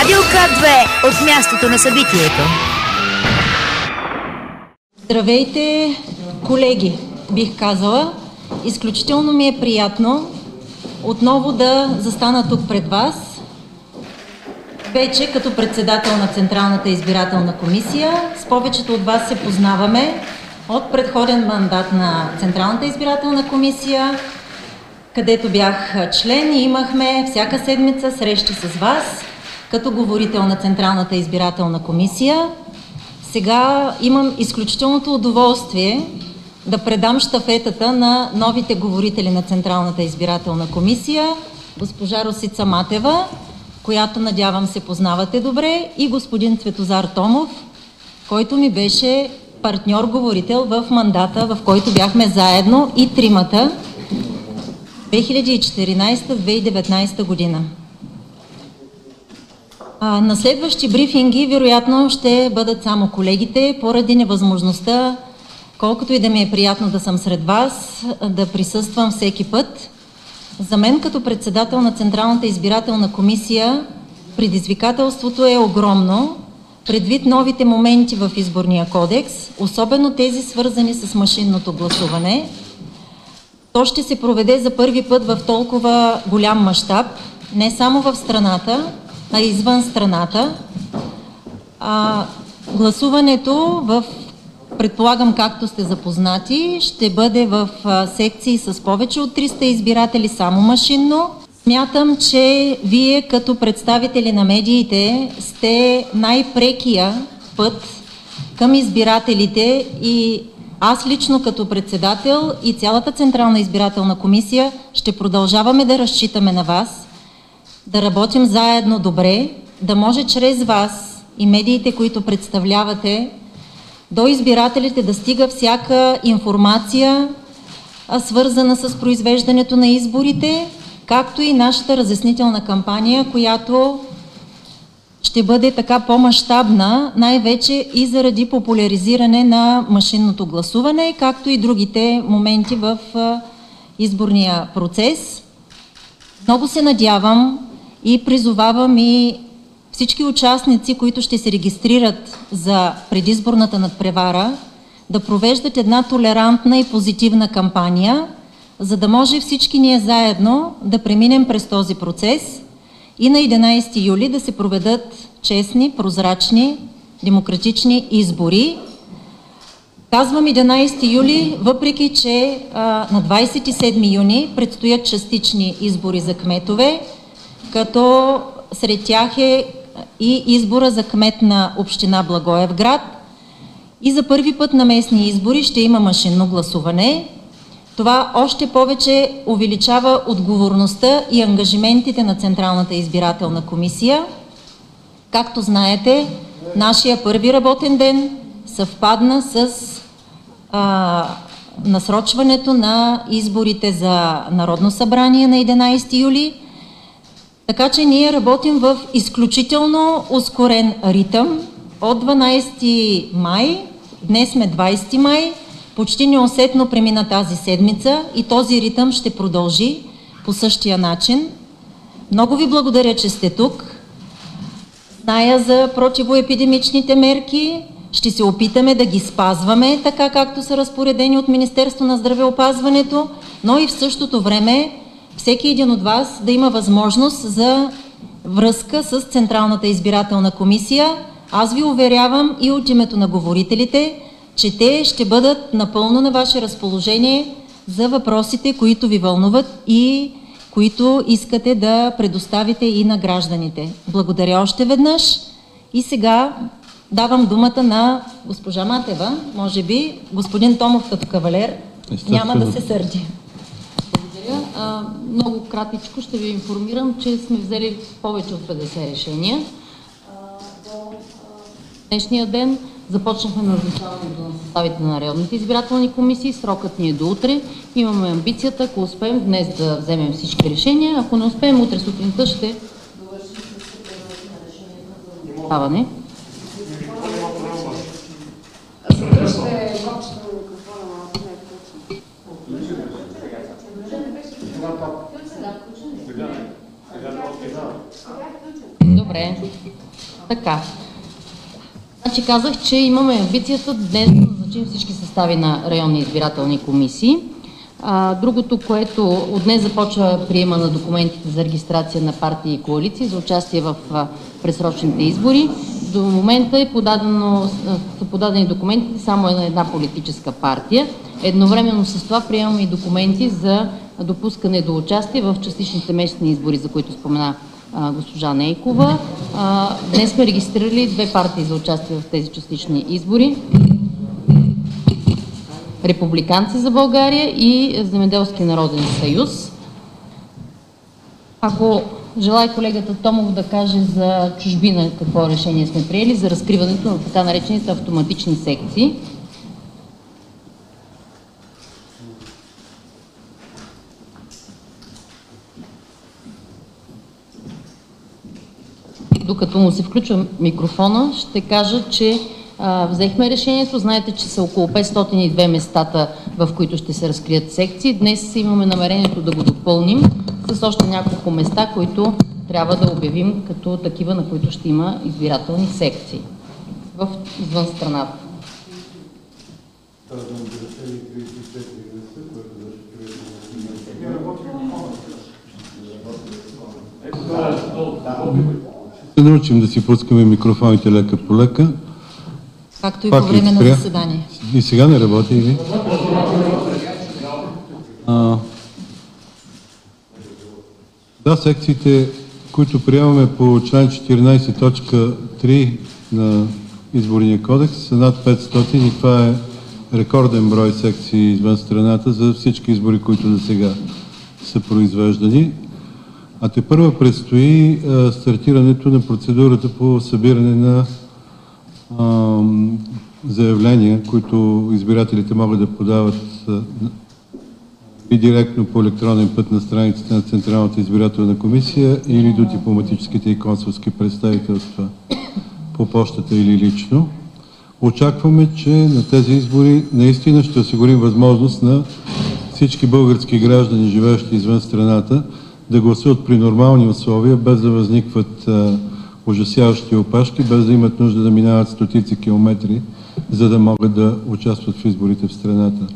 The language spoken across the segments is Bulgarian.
Радио К2 от мястото на събитието. Здравейте, колеги, бих казала. Изключително ми е приятно отново да застана тук пред вас, вече като председател на Централната избирателна комисия. С повечето от вас се познаваме от предходен мандат на Централната избирателна комисия, където бях член и имахме всяка седмица срещи с вас като говорител на Централната избирателна комисия. Сега имам изключителното удоволствие да предам щафетата на новите говорители на Централната избирателна комисия, госпожа Росица Матева, която надявам се познавате добре, и господин Цветозар Томов, който ми беше партньор-говорител в мандата, в който бяхме заедно и тримата 2014-2019 година. На следващи брифинги вероятно ще бъдат само колегите, поради невъзможността, колкото и да ми е приятно да съм сред вас, да присъствам всеки път. За мен като председател на Централната избирателна комисия предизвикателството е огромно, предвид новите моменти в Изборния кодекс, особено тези свързани с машинното гласуване. То ще се проведе за първи път в толкова голям мащаб, не само в страната, а извън страната. Гласуването предполагам, както сте запознати, ще бъде в секции с повече от 300 избиратели само машинно. Смятам, че вие като представители на медиите сте най-прекия път към избирателите и аз лично като председател и цялата Централна избирателна комисия ще продължаваме да разчитаме на вас, да работим заедно добре, да може чрез вас и медиите, които представлявате, до избирателите да стига всяка информация, свързана с произвеждането на изборите, както и нашата разяснителна кампания, която ще бъде така по-мащабна, най-вече и заради популяризиране на машинното гласуване, както и другите моменти в изборния процес. Много се надявам и призовавам и всички участници, които ще се регистрират за предизборната надпревара, да провеждат една толерантна и позитивна кампания, за да може всички ние заедно да преминем през този процес и на 11 юли да се проведат честни, прозрачни, демократични избори. Казвам 11 юли, въпреки че на 27 юни предстоят частични избори за кметове, като сред тях е и избора за кмет на община Благоевград. И за първи път на местни избори ще има машинно гласуване. Това още повече увеличава отговорността и ангажиментите на Централната избирателна комисия. Както знаете, нашия първи работен ден съвпадна с насрочването на изборите за Народно събрание на 11 юли. Така че ние работим в изключително ускорен ритъм. От 12 май, днес сме 20 май, почти неусетно премина тази седмица и този ритъм ще продължи по същия начин. Много ви благодаря, че сте тук. Зная за противоепидемичните мерки. Ще се опитаме да ги спазваме, така както са разпоредени от Министерство на здравеопазването, но и в същото време всеки един от вас да има възможност за връзка с Централната избирателна комисия. Аз ви уверявам и от името на говорителите, че те ще бъдат напълно на ваше разположение за въпросите, които ви вълнуват и които искате да предоставите и на гражданите. Благодаря още веднъж и сега давам думата на госпожа Матева. Може би господин Томов като кавалер няма да се сърди. Много кратичко ще ви информирам, че сме взели повече от 50 решения. До днешния ден започнахме назначаването на съставите на районните избирателни комисии. Срокът ни е до утре. Имаме амбицията, ако успеем днес да вземем всички решения. Ако не успеем, утре сутринта ще довършим с приемането на решението за назначаване. Добре. Така. Значи казах, че имаме амбицията днес да назначим всички състави на районни избирателни комисии. Другото, което от днес започва приема на документите за регистрация на партии и коалиции за участие в предсрочните избори. До момента са подадени документите само на една политическа партия. Едновременно с това приемаме и документи за допускане до участие в частичните местни избори, за които спомена госпожа Нейкова. Днес сме регистрирали 2 партии за участие в тези частични избори. Републиканци за България и Земеделски народен съюз. Ако желая колегата Томов да каже за чужбина какво решение сме приели за разкриването на така наречените автоматични секции. Докато му се включва микрофона, ще кажа, че взехме решението. Знаете, че са около 502 местата, в които ще се разкрият секции. Днес имаме намерението да го допълним с още няколко места, които трябва да обявим като такива, на които ще има избирателни секции извън страната. Да научим да си пускаме микрофоните лека по лека. Както и по време на заседание. И сега не работи или? Да, секциите, които приемаме по член 14.3 на Изборния кодекс, са над 500 и това е рекорден брой секции извън страната за всички избори, които до сега са произвеждани. А тепърва предстои стартирането на процедурата по събиране на заявления, които избирателите могат да подават и директно по електронен път на страницата на Централната избирателна комисия или до дипломатическите и консулски представителства по почтата или лично. Очакваме, че на тези избори наистина ще осигурим възможност на всички български граждани, живеещи извън страната, да гласуват при нормални условия, без да възникват ужасяващи опашки, без да имат нужда да минават стотици километри, за да могат да участват в изборите в страната.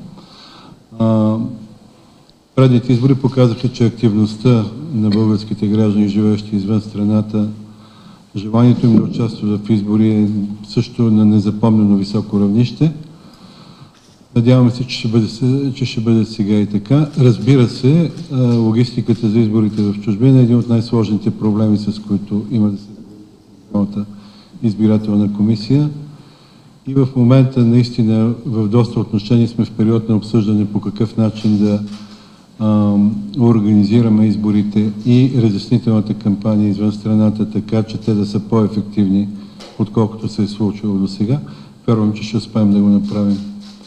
Предните избори показаха, че активността на българските граждани, живеещи извън страната, желанието им да участват в избори е също на незапомнено високо равнище. Надяваме се, че ще бъде сега и така. Разбира се, логистиката за изборите в чужбина е един от най-сложните проблеми, с които има да се справи избирателна комисия. И в момента наистина в доста отношения сме в период на обсъждане по какъв начин да организираме изборите и разяснителната кампания извън страната, така че те да са по-ефективни, отколкото се е случило до сега. Вярвам, че ще успеем да го направим.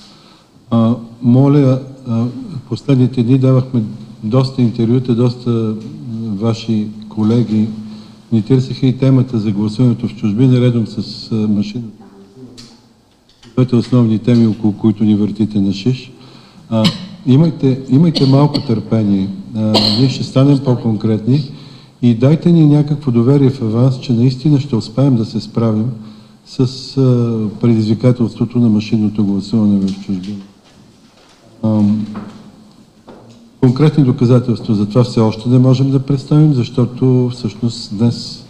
Моля, последните дни давахме доста интервюта, доста ваши колеги ни търсиха и темата за гласуването в чужбина, редом с машината. Двете основни теми, около които ни въртите на шиш. Имайте малко търпение. Ние ще станем по-конкретни и дайте ни някакво доверие в вас, че наистина ще успеем да се справим с предизвикателството на машинното гласуване в чужбина. Конкретни доказателства за това все още не можем да представим, защото всъщност днес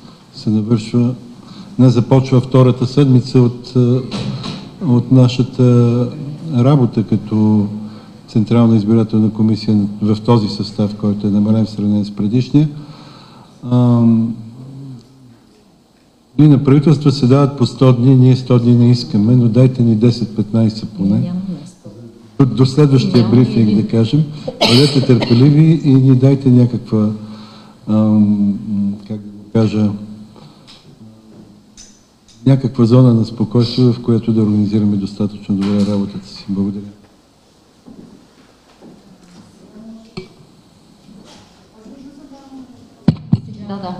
започва втората седмица от нашата работа като Централна избирателна комисия в този състав, който е намален в сравнение с предишния. И на правителство се дават по 100 дни, ние 100 дни не искаме, но дайте ни 10-15 поне. До следващия брифинг, да кажем, бъдете търпеливи и ни дайте някаква, как да го кажа, някаква зона на спокойствие, в която да организираме достатъчно добре работата си. Благодаря. Да.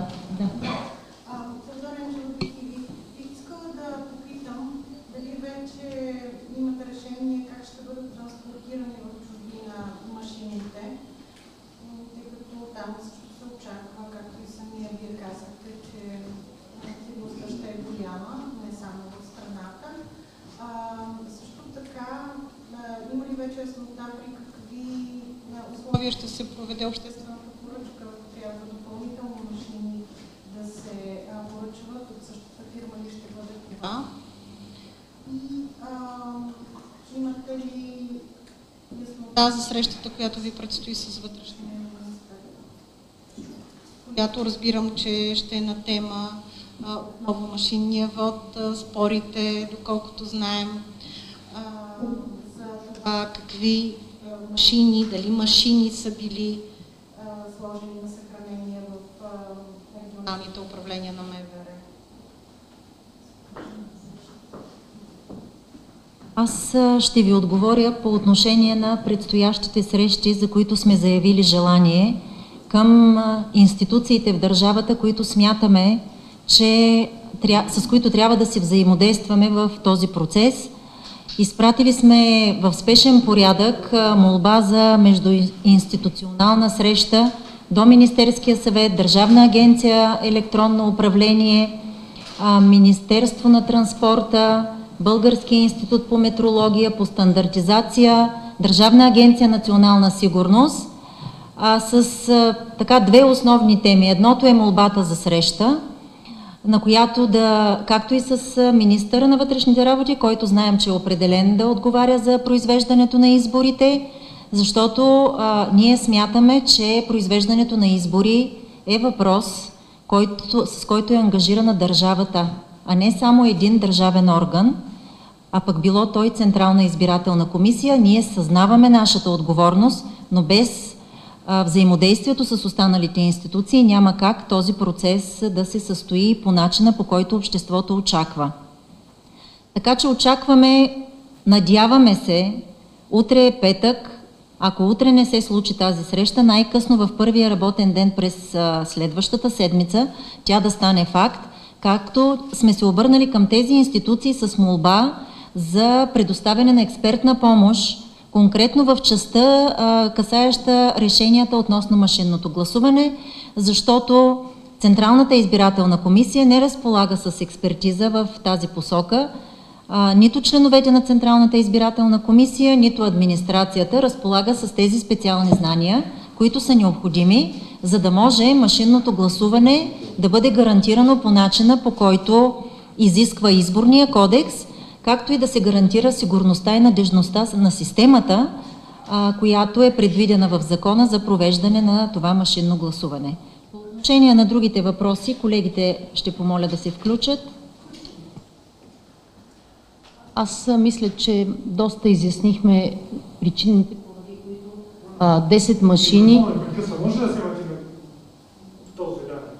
Искала да попитам дали вече имате решение как ще бъдат транспортирани в чужбина машините, тъй като там също се очаква, както и самия вие казахте, че се проведе обществената поръчка, трябва допълнителни машини да се поръчват от същата фирма или ще бъде това? И имате ли яснота за срещата, която ви предстои с вътрешния министър, която разбирам, че ще е на тема отново машинния вод, спорите, доколкото знаем, за това какви машини, дали машини са били сложени на съхранение в регионалните управления на МВР? Аз ще ви отговоря по отношение на предстоящите срещи, за които сме заявили желание към институциите в държавата, които смятаме, че с които трябва да си взаимодействаме в този процес. Изпратили сме в спешен порядък молба за междуинституционална среща до Министерския съвет, Държавна агенция електронно управление, Министерство на транспорта, Българския институт по метрология, по стандартизация, Държавна агенция национална сигурност, с така две основни теми. Едното е молбата за среща, на която както и с министъра на вътрешните работи, който знаем, че е определен да отговаря за произвеждането на изборите, защото ние смятаме, че произвеждането на избори е въпрос, с който е ангажирана държавата, а не само един държавен орган, а пък било той Централна избирателна комисия. Ние съзнаваме нашата отговорност, но без взаимодействието с останалите институции няма как този процес да се състои по начина, по който обществото очаква. Така че очакваме, надяваме се, утре е петък, ако утре не се случи тази среща, най-късно в първия работен ден през следващата седмица тя да стане факт, както сме се обърнали към тези институции с молба за предоставяне на експертна помощ, конкретно в частта, касаеща решенията относно машинното гласуване, защото Централната избирателна комисия не разполага с експертиза в тази посока. Нито членовете на Централната избирателна комисия, нито администрацията разполага с тези специални знания, които са необходими, за да може машинното гласуване да бъде гарантирано по начина, по който изисква Изборния кодекс, както и да се гарантира сигурността и надежността на системата, която е предвидена в закона за провеждане на това машинно гласуване. По отношение на другите въпроси, колегите ще помоля да се включат. Аз мисля, че доста изяснихме причините, поради които 10 машини... Може да се въртим в този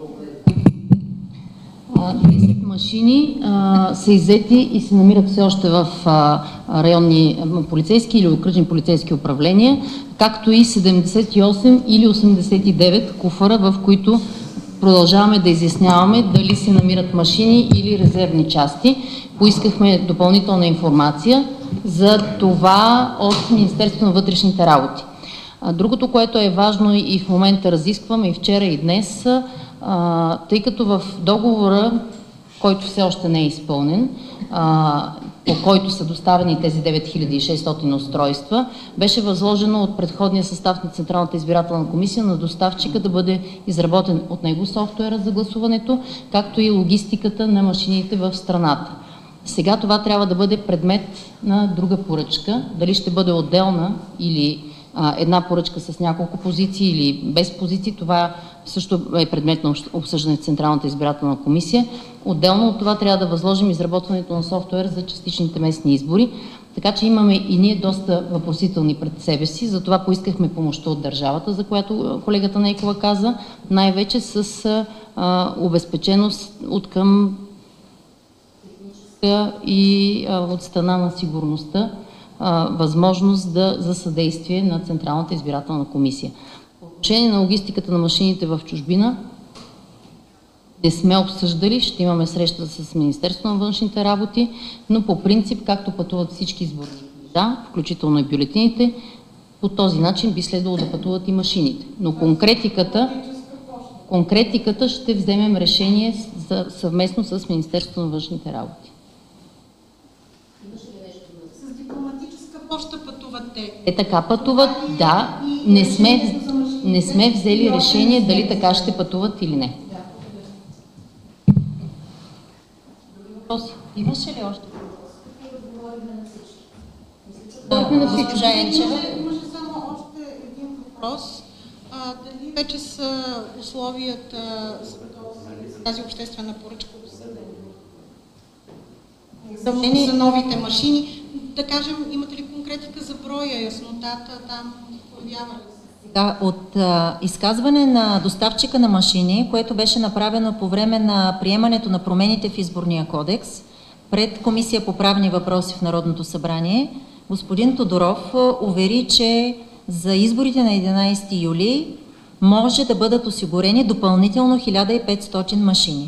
10 машини са иззети и се намират все още в районни полицейски или окръжни полицейски управления, както и 78 или 89 куфара, в които продължаваме да изясняваме дали се намират машини или резервни части. Поискахме допълнителна информация за това от Министерството на вътрешните работи. Другото, което е важно и в момента разискваме и вчера и днес, тъй като в договора, който все още не е изпълнен, по който са доставени тези 9600 устройства, беше възложено от предходния състав на Централната избирателна комисия на доставчика да бъде изработен от него софтуера за гласуването, както и логистиката на машините в страната. Сега това трябва да бъде предмет на друга поръчка, дали ще бъде отделна или една поръчка с няколко позиции или без позиции, това също е предмет на обсъждане в Централната избирателна комисия. Отделно от това трябва да възложим изработването на софтуер за частичните местни избори, така че имаме и ние доста въпросителни пред себе си, затова поискахме помощта от държавата, за която колегата Нейкова каза, най-вече с обезпеченост от към техническа и от страна на сигурността, възможност за съдействие на Централната избирателна комисия. По отношение на логистиката на машините в чужбина, не сме обсъждали, ще имаме среща с Министерството на външните работи, но по принцип, както пътуват всички изборни книжа, включително и бюлетините, по този начин би следвало да пътуват и машините. Но конкретиката ще вземем решение съвместно с Министерството на външните работи. С дипломатическа поща пътуват те. Те така пътуват, да, не сме... не сме взели решение дали така ще пътуват или не. Имаше ли още? Госпожа Енчева. Имаше само още един въпрос. Дали вече са условията за тази обществена поръчка за новите машини? Да кажем, имате ли конкретика за броя, яснотата там появява ли се? Да, от изказване на доставчика на машини, което беше направено по време на приемането на промените в Изборния кодекс пред Комисия по правни въпроси в Народното събрание, господин Тодоров увери, че за изборите на 11 юли може да бъдат осигурени допълнително 1500 машини.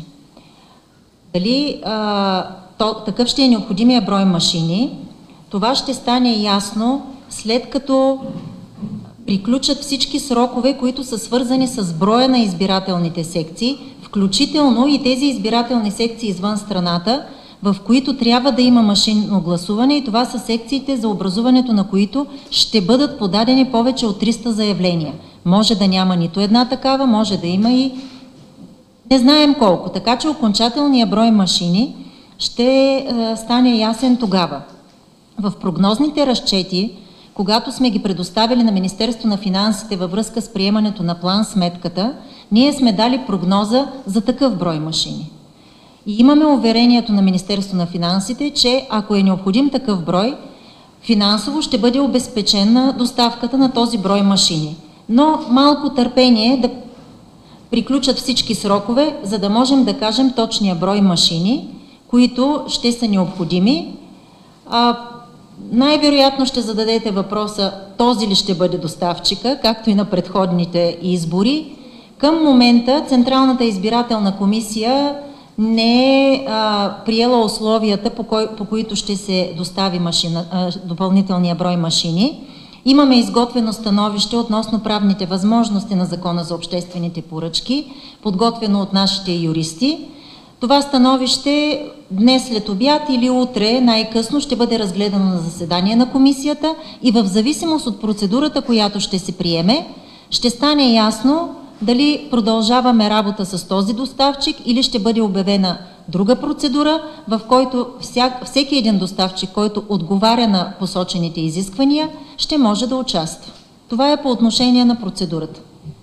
Дали такъв ще е необходимия брой машини, това ще стане ясно след като приключат всички срокове, които са свързани с броя на избирателните секции, включително и тези избирателни секции извън страната, в които трябва да има машинно гласуване, и това са секциите, за образуването на които ще бъдат подадени повече от 300 заявления. Може да няма нито една такава, може да има и не знаем колко. Така че окончателният брой машини ще стане ясен тогава. В прогнозните разчети, когато сме ги предоставили на Министерство на финансите във връзка с приемането на план-сметката, ние сме дали прогноза за такъв брой машини. И имаме уверението на Министерство на финансите, че ако е необходим такъв брой, финансово ще бъде обезпечена доставката на този брой машини. Но малко търпение да приключат всички срокове, за да можем да кажем точния брой машини, които ще са необходими. Най-вероятно ще зададете въпроса, този ли ще бъде доставчика, както и на предходните избори. Към момента Централната избирателна комисия не е приела условията, по които ще се достави допълнителния брой машини. Имаме изготвено становище относно правните възможности на Закона за обществените поръчки, подготвено от нашите юристи. Това становище днес след обяд или утре най-късно ще бъде разгледано на заседание на комисията и в зависимост от процедурата, която ще се приеме, ще стане ясно дали продължаваме работа с този доставчик или ще бъде обявена друга процедура, в който всеки един доставчик, който отговаря на посочените изисквания, ще може да участва. Това е по отношение на процедурата.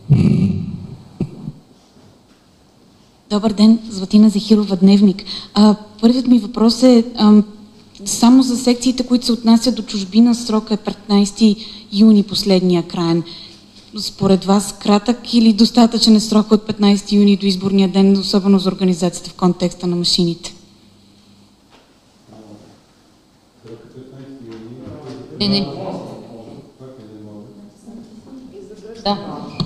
Добър ден, Златина Захирова, Дневник. Първият ми въпрос е само за секциите, които се отнасят до чужбина, срока е 15 юни, последния краен. Според вас кратък или достатъчен е срок от 15 юни до изборния ден, особено за организацията в контекста на машините? Не. Да.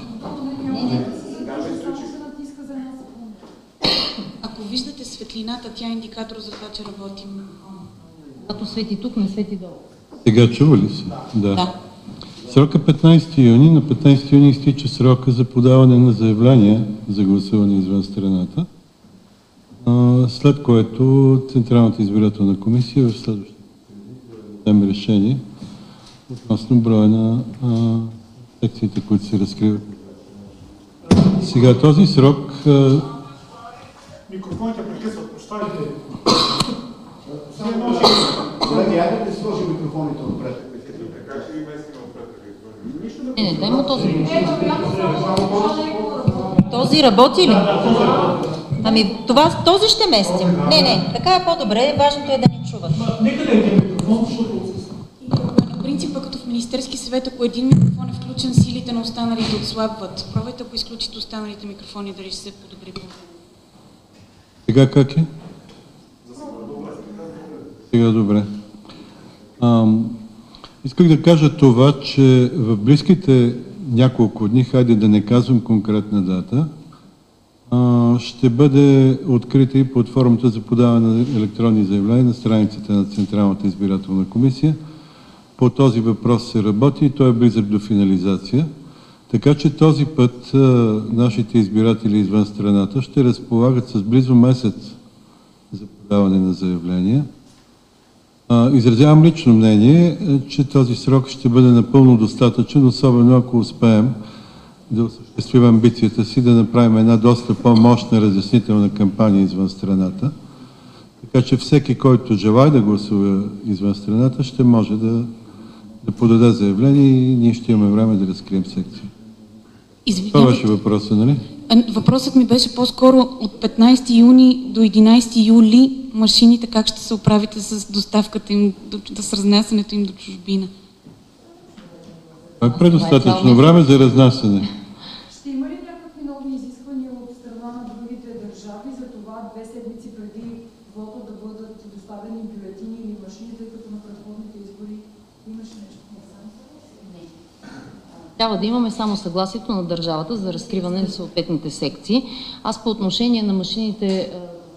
Ако виждате светлината, тя е индикатор за това, че работим. Като свети тук, не свети долу. Сега чува ли се? Да. Срока 15 юни. На 15 юни изтича срока за подаване на заявления за гласуване извън страната, след което Централната избирателна комисия в следващото вземе решение относно броя на секциите, които се разкриват. Сега този срок... Микрофоните прекъсват, прощавайте. Колеги, айде да сложи микрофоните отпред. Така ще ви местим отпред. Не, дай му този. Този работи ли? Ами, този ще местим. Не, така е по-добре, важното е да ни чуват. Нека да е микрофон, защото... На принципа, като в Министерски съвет, ако един микрофон е включен, силите на останалите отслабват. Пробвайте, ако изключите останалите микрофони, дали ще се подобри. Сега как е? Сега добре. Исках да кажа това, че в близките няколко дни, хайде да не казвам конкретна дата, ще бъде открита и платформата за подаване на електронни заявления на страницата на Централната избирателна комисия. По този въпрос се работи и той е близък до финализация. Така че този път нашите избиратели извън страната ще разполагат с близо месец за подаване на заявления. Изразявам лично мнение, че този срок ще бъде напълно достатъчен, особено ако успеем да осъществим амбицията си да направим една доста по-мощна разяснителна кампания извън страната. Така че всеки, който желае да гласува извън страната, ще може да подаде заявление и ние ще имаме време да разкрием секции. Това беше въпросът, нали? Въпросът ми беше по-скоро от 15 юни до 11 юли машините как ще се оправите с доставката им, с разнасянето им до чужбина? Това е предостатъчно време за разнасяне. Ще има ли някакви нови изисквания от страна на другите държави за това 2 седмици преди вота да бъдат доставени бюлетини или машини, тъй като на предходните избори имаше нещо? Трябва да имаме само съгласието на държавата за разкриване на съответните секции. Аз по отношение на машините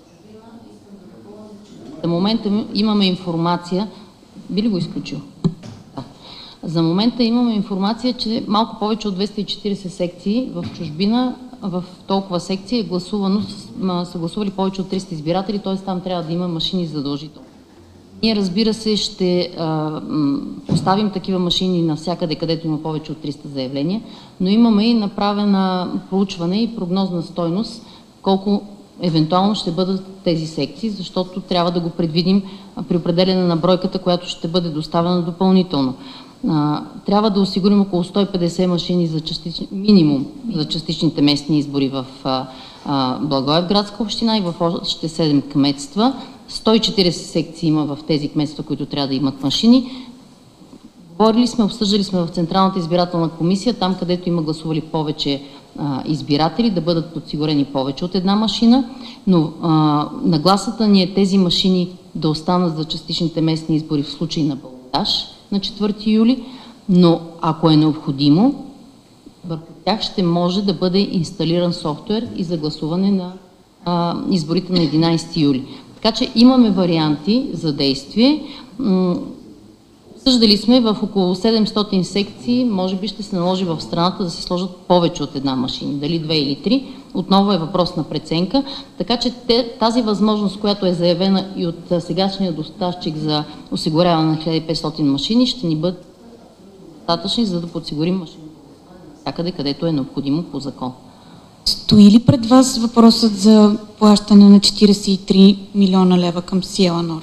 за момента имаме информация. Би ли го изключил? Да. За момента имаме информация, че малко повече от 240 секции в чужбина, в толкова секции е гласувано, са гласували повече от 300 избиратели, т.е. там трябва да има машини задължително. Ние, разбира се, ще поставим такива машини навсякъде, където има повече от 300 заявления, но имаме и направена проучване и прогнозна стойност, колко евентуално ще бъдат тези секции, защото трябва да го предвидим при определене на бройката, която ще бъде доставена допълнително. Трябва да осигурим около 150 машини за минимум за частичните местни избори в Благоевградска община и в още 7 кметства. 140 секции има в тези кметства, които трябва да имат машини. Говорили сме, обсъждали сме в Централната избирателна комисия, там където има гласували повече избиратели, да бъдат подсигурени повече от една машина, но нагласата ни е тези машини да останат за частичните местни избори в случай на балотаж на 4 юли, но ако е необходимо, върху тях ще може да бъде инсталиран софтуер и за гласуване на изборите на 11 юли. Така че имаме варианти за действие. Съждали сме в около 700 секции, може би ще се наложи в страната да се сложат повече от една машина, дали 2 или 3. Отново е въпрос на преценка. Така че тази възможност, която е заявена и от сегашния доставчик за осигуряване на 1500 машини, ще ни бъдат достатъчни, за да подсигурим машини всякъде, където е необходимо по закон. Стои ли пред вас въпросът за плащане на 43 милиона лева към Сиела Норма?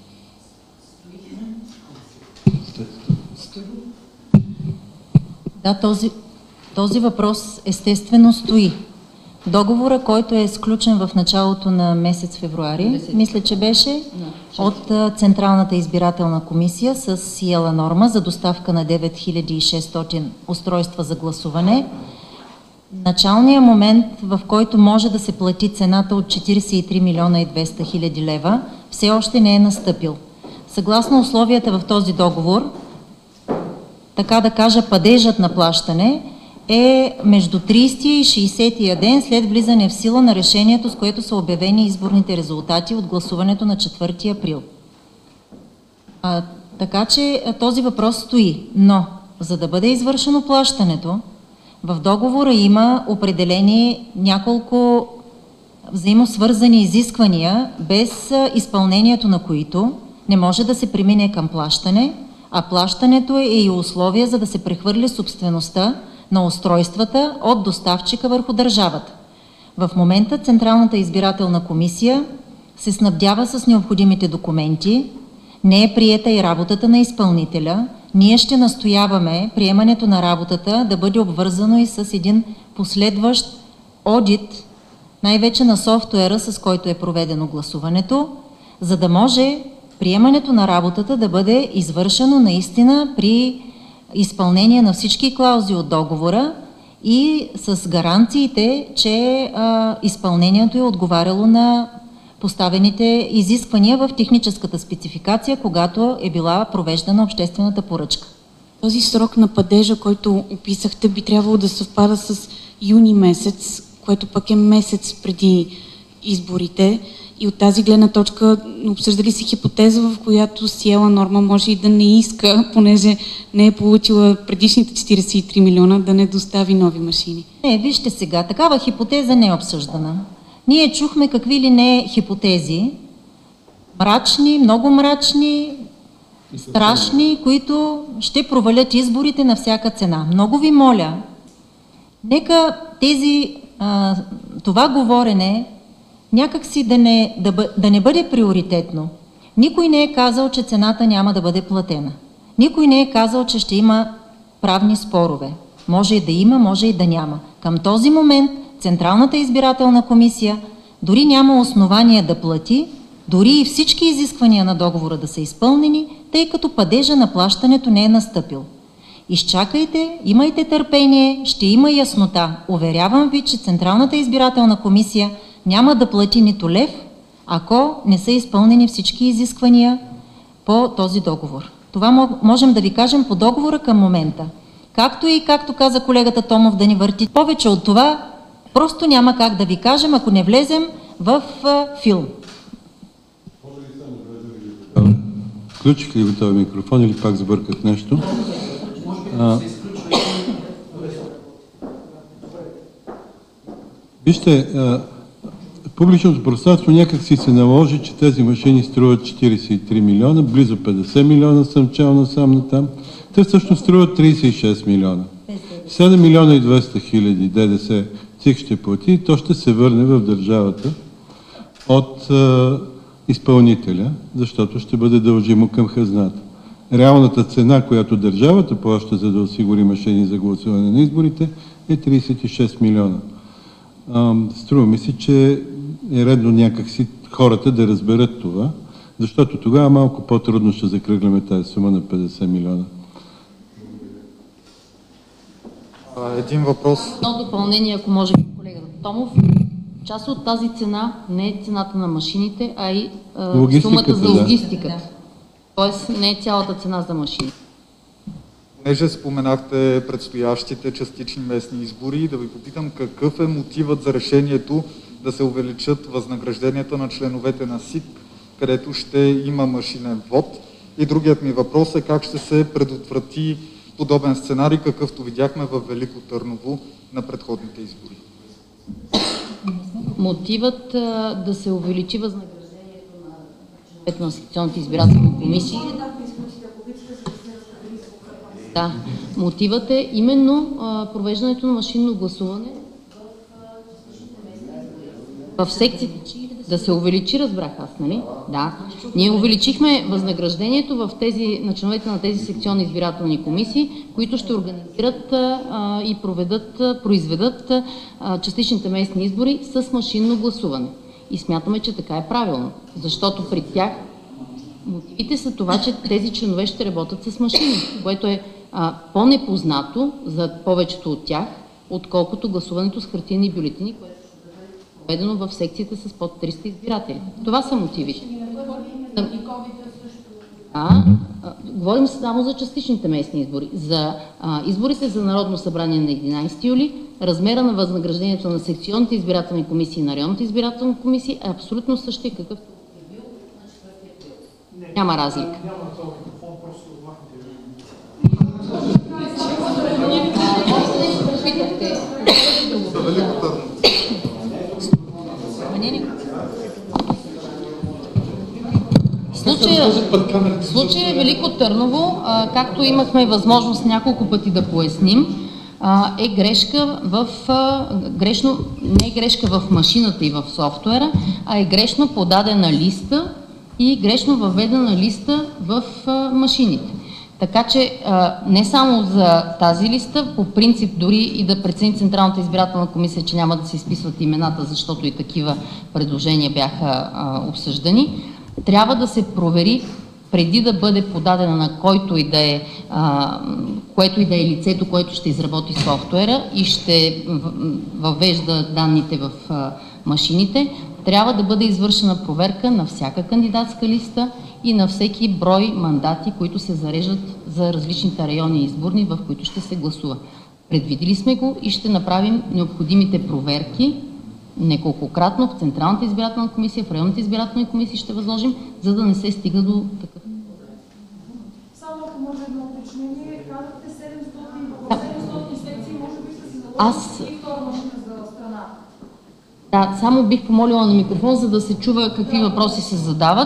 Да, този въпрос естествено стои. Договора, който е сключен в началото на месец февруари, мисля, че беше от Централната избирателна комисия с Сиела Норма за доставка на 9600 устройства за гласуване. Началният момент, в който може да се плати цената от 43 милиона и 200 хиляди лева, все още не е настъпил. Съгласно условията в този договор, така да кажа, падежът на плащане е между 30 и 60-тия ден след влизане в сила на решението, с което са обявени изборните резултати от гласуването на 4 април. Така че този въпрос стои, но за да бъде извършено плащането, в договора има определени няколко взаимосвързани изисквания, без изпълнението на които не може да се премине към плащане, а плащането е и условие за да се прехвърли собствеността на устройствата от доставчика върху държавата. В момента Централната избирателна комисия се снабдява с необходимите документи, не е приета и работата на изпълнителя. Ние ще настояваме приемането на работата да бъде обвързано и с един последващ одит, най-вече на софтуера, с който е проведено гласуването, за да може приемането на работата да бъде извършено наистина при изпълнение на всички клаузи от договора и с гаранциите, че изпълнението е отговаряло на поставените изисквания в техническата спецификация, когато е била провеждана обществената поръчка. Този срок на падежа, който описахте, би трябвало да съвпада с юни месец, което пък е месец преди изборите. И от тази гледна точка обсъждали си хипотеза, в която Сиела Норма може и да не иска, понеже не е получила предишните 43 милиона, да не достави нови машини. Не, вижте сега, такава хипотеза не е обсъждана. Ние чухме какви ли не хипотези, мрачни, много мрачни, страшни, които ще провалят изборите на всяка цена. Много ви моля, Нека това говорене някакси да не бъде приоритетно. Никой не е казал, че цената няма да бъде платена. Никой не е казал, че ще има правни спорове. Може и да има, може и да няма. Към този момент Централната избирателна комисия дори няма основание да плати, дори и всички изисквания на договора да са изпълнени, тъй като падежа на плащането не е настъпил. Изчакайте, имайте търпение, ще има яснота. Уверявам ви, че Централната избирателна комисия няма да плати нито лев, ако не са изпълнени всички изисквания по този договор. Това можем да ви кажем по договора към момента. Както и, както каза колегата Томов, да ни върти повече от това, просто няма как да ви кажем, ако не влезем в филм. Включих ли този микрофон или пак сбърках нещо? Вижте, публичното пространство някак си се наложи, че тези машини струват 43 милиона, близо 50 милиона съм чел насам натам. Те всъщност струват 36 милиона. 7 милиона и 200 хиляди ДДС ЦИК ще плати и то ще се върне в държавата от изпълнителя, защото ще бъде дължимо към хазната. Реалната цена, която държавата плаща, за да осигури машини за гласуване на изборите, е 36 милиона. Струва ми се, че е редно някакси хората да разберат това, защото тогава малко по-трудно ще закръгляме тази сума на 50 милиона. Един въпрос. Едно допълнение, ако може, колегата Томов. Част от тази цена не е цената на машините, а и сумата за логистиката. Да. Тоест не е цялата цена за машини. Понеже споменахте предстоящите частични местни избори, да ви попитам какъв е мотивът за решението да се увеличат възнагражденията на членовете на СИК, където ще има машинен вод. И другият ми въпрос е как ще се предотврати подобен сценарий, какъвто видяхме в Велико Търново на предходните избори. Мотивът да се увеличи възнаграждението на членовете на секционните избирателни комисии. Да, мотивът е именно провеждането на машинно гласуване в секциите. Да се увеличи, разбрах аз, нали? Да. Ние увеличихме възнаграждението на членовете на тези секционни избирателни комисии, които ще организират и произведат частичните местни избори с машинно гласуване. И смятаме, че така е правилно, защото при тях мотивите са това, че тези членове ще работят с машини, което е по-непознато за повечето от тях, отколкото гласуването с хартиени бюлетини, което проведено в секциите с под 300 избиратели. Това са мотивите. Говорим само за частичните местни избори. За изборите за Народно събрание на 11 юли, размера на възнаграждението на секционните избирателни комисии и на районните избирателни комисии е абсолютно същия, какъвто е бил на 4 април. Няма разлика. Случая Велико Търново, както имахме възможност няколко пъти да поясним, е грешка не е грешка в машината и в софтуера, а е грешно подадена листа и грешно въведена листа в машините. Така че не само за тази листа, по принцип дори и да прецени Централната избирателна комисия, че няма да се изписват имената, защото и такива предложения бяха обсъждани, трябва да се провери преди да бъде подадена на което и да е лицето, което ще изработи софтуера и ще въвежда данните в машините, трябва да бъде извършена проверка на всяка кандидатска листа и на всеки брой мандати, които се зареждат за различните райони изборни, в които ще се гласува. Предвидили сме го и ще направим необходимите проверки неколкократно в Централната избирателна комисия, в районните избирателни комисии ще възложим, за да не се стига до такъв. Само ако може едно уточнение, казахте 700 секции, може би са си заложили и втора машина за страната. Да, само бих помолила на микрофон, за да се чува какви въпроси се задават.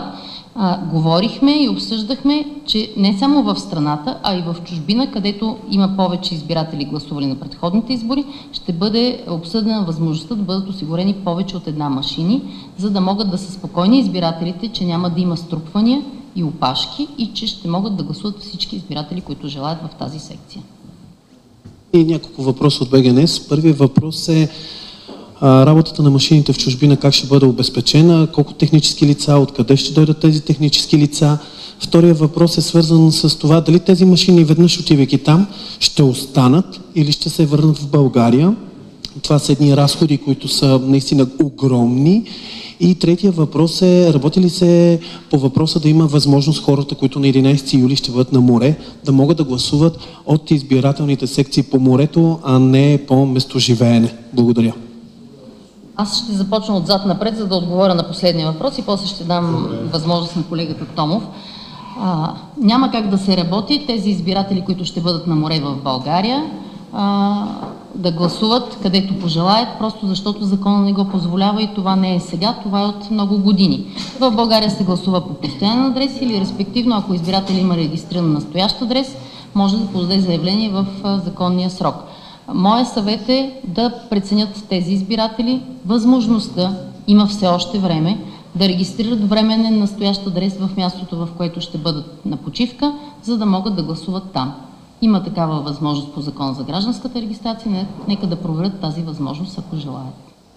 Говорихме и обсъждахме, че не само в страната, а и в чужбина, където има повече избиратели гласували на предходните избори, ще бъде обсъдена възможността да бъдат осигурени повече от една машини, за да могат да са спокойни избирателите, че няма да има струпвания и опашки и че ще могат да гласуват всички избиратели, които желаят в тази секция. И няколко въпроса от БГНС. Първият въпрос е работата на машините в чужбина как ще бъде обезпечена, колко технически лица, откъде ще дойдат тези технически лица. Вторият въпрос е свързан с това дали тези машини веднъж отивайки там ще останат или ще се върнат в България. Това са едни разходи, които са наистина огромни. И третия въпрос е, работи ли се по въпроса да има възможност хората, които на 11 юли ще бъдат на море, да могат да гласуват от избирателните секции по морето, а не по местоживеене? Благодаря. Аз ще започна отзад напред, за да отговоря на последния въпрос и после ще дам възможност на колегата Томов. Няма как да се работи тези избиратели, които ще бъдат на море в България, да гласуват където пожелаят, просто защото законът не го позволява и това не е сега, това е от много години. В България се гласува по постоянен адрес или респективно, ако избирател има регистриран настоящ адрес, може да подаде заявление в законния срок. Моя съвет е да преценят тези избиратели възможността, има все още време, да регистрират временен настоящ адрес в мястото, в което ще бъдат на почивка, за да могат да гласуват там. Има такава възможност по закон за гражданската регистрация, нека да проверят тази възможност, ако желаят.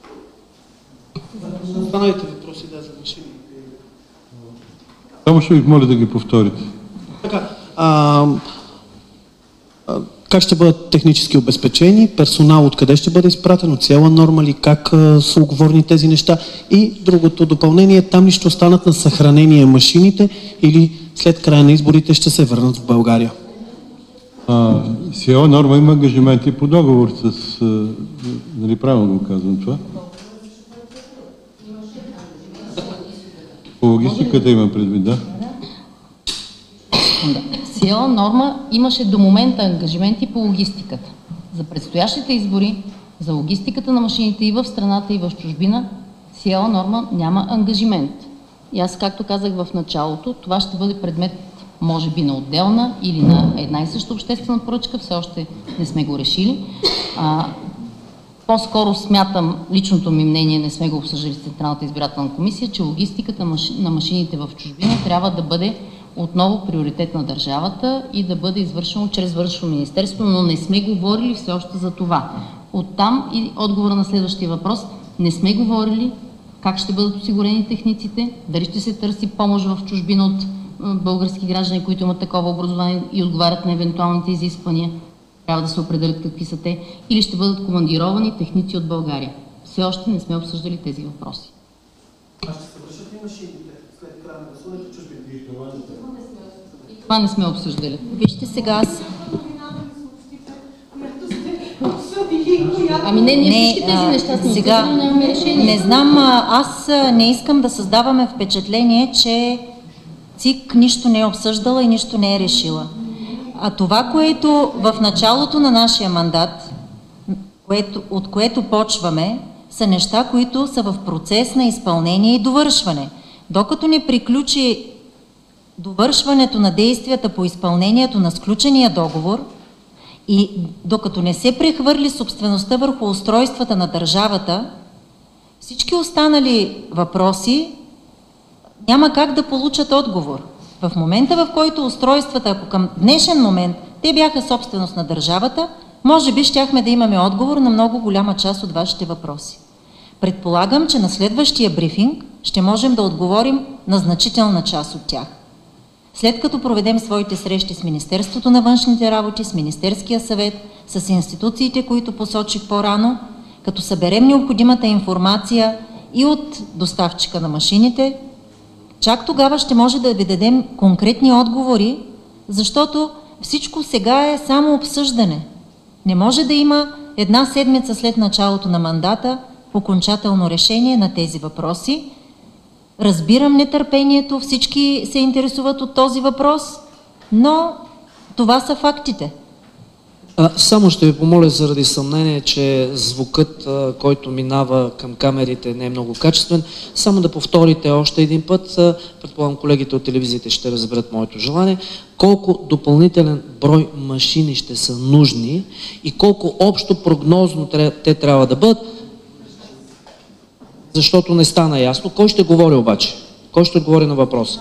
Останалите въпроси да за машини. Само ще ви моля да ги повторите. Така, как ще бъдат технически обезпечени, персонал откъде ще бъде изпратен, от цяла норма ли, как са уговорени тези неща и другото допълнение, там ли ще останат на съхранение машините или след края на изборите ще се върнат в България? Цяла норма има ангажименти по договор с... Нали правилно го казвам това? По логистиката имам предвид, да? Сиела норма имаше до момента ангажименти по логистиката. За предстоящите избори, за логистиката на машините и в страната, и в чужбина, Сиела норма няма ангажимент. И аз, както казах в началото, това ще бъде предмет, може би, на отделна или на една и съща обществена поръчка, все още не сме го решили. По-скоро смятам, личното ми мнение, не сме го обсъждали с Централната избирателна комисия, че логистиката на машините в чужбина трябва да бъде отново приоритет на държавата и да бъде извършено чрез Външно министерство, но не сме говорили все още за това. Оттам и отговора на следващия въпрос, не сме говорили как ще бъдат осигурени техниците, дали ще се търси помощ в чужбина от български граждани, които имат такова образование и отговарят на евентуалните изисквания. Трябва да се определят какви са те, или ще бъдат командировани техници от България. Все още не сме обсъждали тези въпроси. А ще се вършат ли машините след края на гласуването в чужбина? Това не сме обсъждали. Вижте сега аз... Ами ние всички тези неща сме сега, обсъдили, нямаме решение. Не знам, аз не искам да създаваме впечатление, че ЦИК нищо не е обсъждала и нищо не е решила. А това, което в началото на нашия мандат, от което почваме, са неща, които са в процес на изпълнение и довършване. Докато не приключи довършването на действията по изпълнението на сключения договор и докато не се прехвърли собствеността върху устройствата на държавата, всички останали въпроси няма как да получат отговор. В момента, в който устройствата, ако към днешен момент те бяха собственост на държавата, може би щяхме да имаме отговор на много голяма част от вашите въпроси. Предполагам, че на следващия брифинг ще можем да отговорим на значителна част от тях. След като проведем своите срещи с Министерството на външните работи, с Министерския съвет, с институциите, които посочих по-рано, като съберем необходимата информация и от доставчика на машините, чак тогава ще може да ви дадем конкретни отговори, защото всичко сега е само обсъждане. Не може да има една седмица след началото на мандата окончателно решение на тези въпроси. Разбирам нетърпението, всички се интересуват от този въпрос, но това са фактите. Само ще ви помоля заради съмнение, че звукът, който минава към камерите, не е много качествен. Само да повторите още един път. Предполагам, колегите от телевизиите ще разберат моето желание. Колко допълнителен брой машини ще са нужни и колко общо прогнозно те трябва да бъдат, защото не стана ясно. Кой ще говори обаче? Кой ще отговори на въпроса?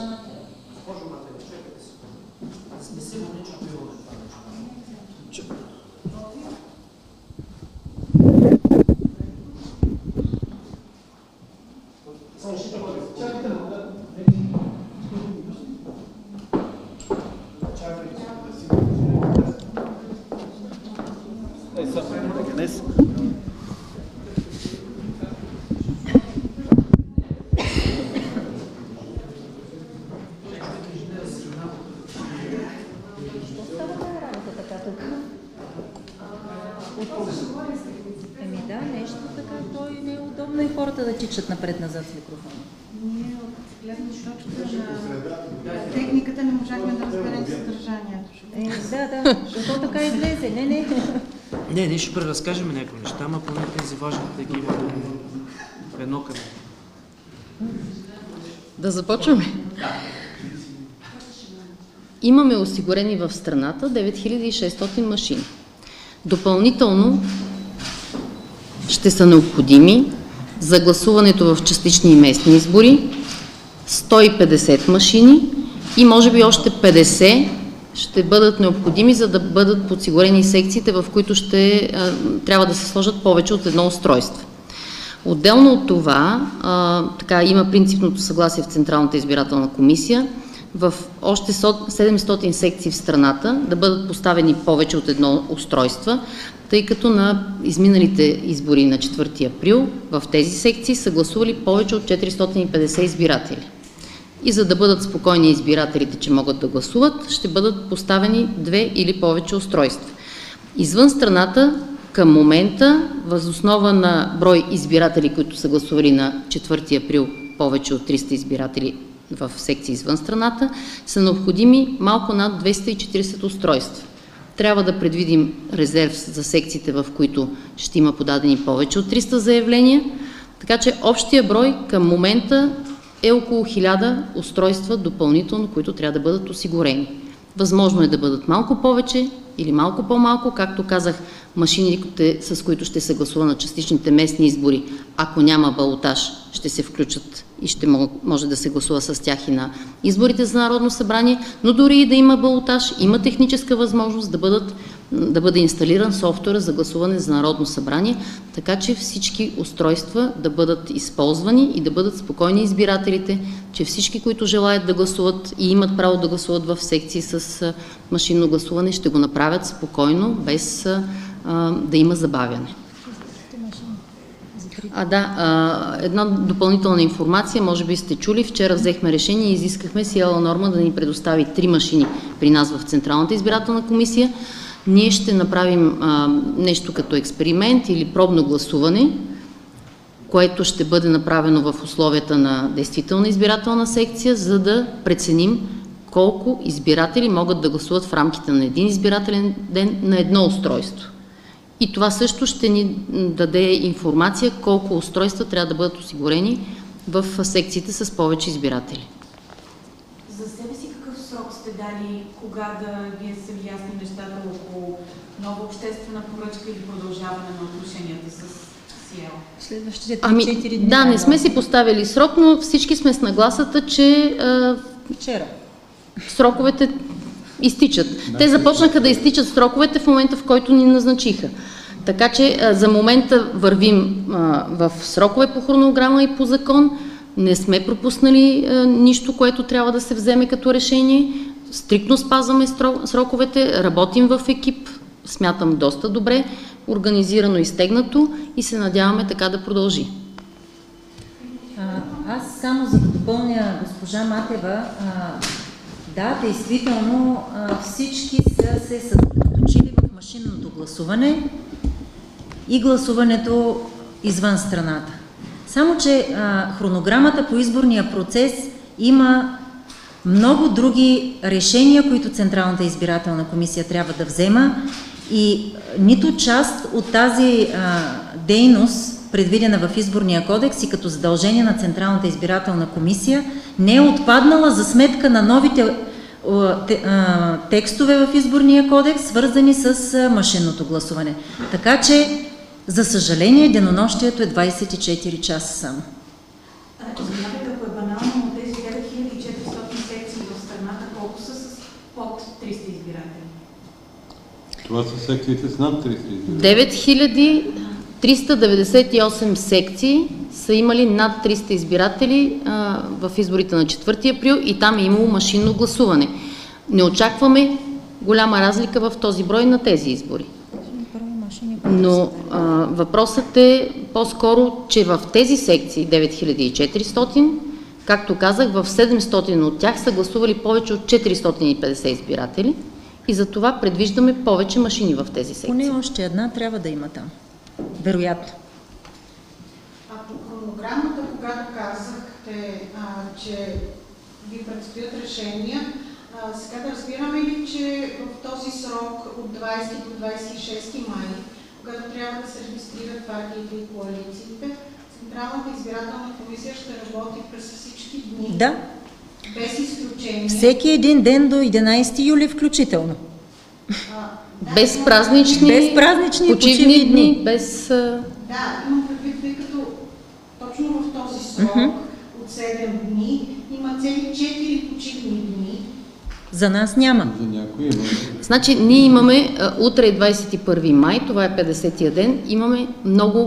Напред-назад с микрофона. Ние от гледна точка на техниката не можахме да разберем съдържанието. Да, защото така излезе. Не. Не, ще преразкажем някои неща, ама поне тези важните да ги имаме едно към. Да започваме. Имаме осигурени в страната 9600 машини. Допълнително ще са необходими за гласуването в частични и местни избори 150 машини и може би още 50 ще бъдат необходими, за да бъдат подсигурени секциите, в които ще трябва да се сложат повече от едно устройство. Отделно от това, има принципното съгласие в Централната избирателна комисия в още 700 секции в страната да бъдат поставени повече от едно устройство, тъй като на изминалите избори на 4 април в тези секции са гласували повече от 450 избиратели. И за да бъдат спокойни избирателите, че могат да гласуват, ще бъдат поставени 2 или повече устройства. Извън страната, към момента, въз основа на брой избиратели, които са гласували на 4 април повече от 300 избиратели в секции извън страната, са необходими малко над 240 устройства. Трябва да предвидим резерв за секциите, в които ще има подадени повече от 300 заявления, така че общия брой към момента е около 1000 устройства допълнително, които трябва да бъдат осигурени. Възможно е да бъдат малко повече или малко по-малко, както казах, машините, с които ще се гласува на частичните местни избори, ако няма балотаж, ще се включат и ще може да се гласува с тях и на изборите за Народно събрание, но дори и да има балотаж, има техническа възможност да бъде инсталиран софтуера за гласуване за Народно събрание, така че всички устройства да бъдат използвани и да бъдат спокойни избирателите, че всички, които желаят да гласуват и имат право да гласуват в секции с машинно гласуване, ще го направят спокойно, без да има забавяне. Една допълнителна информация, може би сте чули, вчера взехме решение и изискахме Сиела Норма да ни предостави 3 машини при нас в Централната избирателна комисия. Ние ще направим нещо като експеримент или пробно гласуване, което ще бъде направено в условията на действителна избирателна секция, за да преценим колко избиратели могат да гласуват в рамките на един избирателен ден на едно устройство. И това също ще ни даде информация колко устройства трябва да бъдат осигурени в секциите с повече избиратели. За себе си какъв срок сте дали, кога да вие са ясни нещата около нова обществена поръчка или продължаване на отношенията с СИЕЛ? Следващите 3-4 дни. Да, не сме си поставили срок, но всички сме с нагласата, че вчера сроковете изтичат. Те започнаха да изтичат сроковете в момента, в който ни назначиха. Така че за момента вървим в срокове по хронограма и по закон. Не сме пропуснали нищо, което трябва да се вземе като решение. Стриктно спазваме сроковете, работим в екип, смятам доста добре, организирано и стегнато и се надяваме така да продължи. Аз само за да допълня госпожа Матева, да, действително всички са се съсредоточили в машинното гласуване и гласуването извън страната. Само че хронограмата по изборния процес има много други решения, които Централната избирателна комисия трябва да взема И нито част от тази дейност, предвидена в Изборния кодекс и като задължение на Централната избирателна комисия, не е отпаднала за сметка на новите текстове в Изборния кодекс, свързани с машинното гласуване. Така че, за съжаление, денонощието е 24 часа само. Знаете, ако е банално, но тези 9400 секции в страната, колко са с под 300 избиратели? Това са секциите с над 300 избиратели. 9398 секции са имали над 300 избиратели в изборите на 4 април и там е имало машинно гласуване. Не очакваме голяма разлика в този брой на тези избори. Но въпросът е по-скоро, че в тези секции 9400, както казах, в 700 от тях са гласували повече от 450 избиратели и за това предвиждаме повече машини в тези секции. Поне още една трябва да има там. Вероятно. А по хронограмата, когато казахте, че ви предстоят решения, сега да разбираме ли, че в този срок от 20 до 26 май, когато трябва да се регистрират партиите и коалициите, Централната избирателна комисия ще работи през всички дни? Да. Без изключение? Всеки един ден до 11 юли включително. Без празнични почивни дни, без... Да, имам предвид, тъй като точно в този срок от 7 дни има цели 4 почивни дни. За нас няма. За някои има. Значи, ние имаме, утре е 21 май, това е 50-я ден, имаме много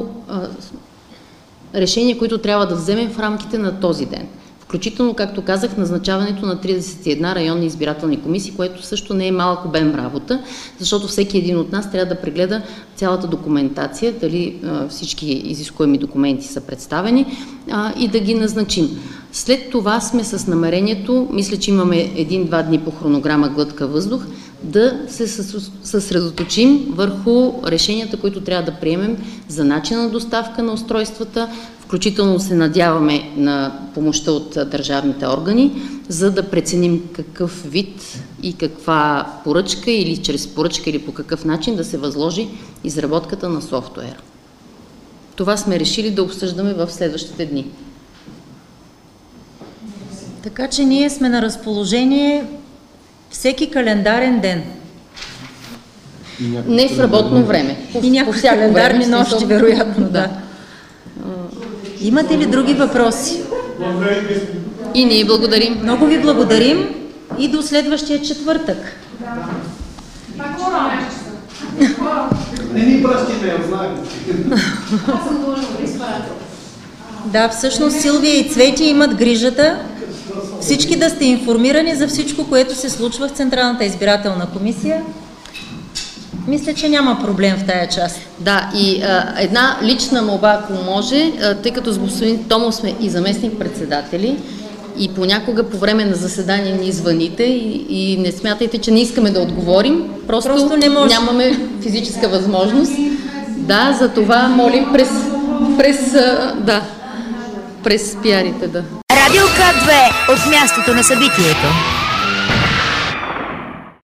решения, които трябва да вземем в рамките на този ден. Включително, както казах, назначаването на 31 районни избирателни комисии, което също не е малък обем работа, защото всеки един от нас трябва да прегледа цялата документация, дали всички изискуеми документи са представени и да ги назначим. След това сме с намерението, мисля, че имаме 1-2 дни по хронограма глътка въздух, да се съсредоточим върху решенията, които трябва да приемем за начина на доставка на устройствата, включително се надяваме на помощта от държавните органи, за да преценим какъв вид и каква поръчка или чрез поръчка или по какъв начин да се възложи изработката на софтуер. Това сме решили да обсъждаме в следващите дни. Така че ние сме на разположение всеки календарен ден. Не в работно време. И някои календарни нощи, вероятно, да. Имате ли други въпроси? И ние благодарим. Много ви благодарим и до следващия четвъртък. Не ни пращи мейл, знаем. Аз съм длъжна да изпратя. Да, всъщност Силвия и Цвети имат грижата всички да сте информирани за всичко, което се случва в Централната избирателна комисия. Мисля, че няма проблем в тая част. Да, и една лична молба, ако може, тъй като с господин Томов сме и заместник-председатели, и понякога по време на заседание ни звъните и не смятайте, че не искаме да отговорим, просто не нямаме физическа възможност. Да, за това молим през пиарите, да. Радио К2 от мястото на събитието.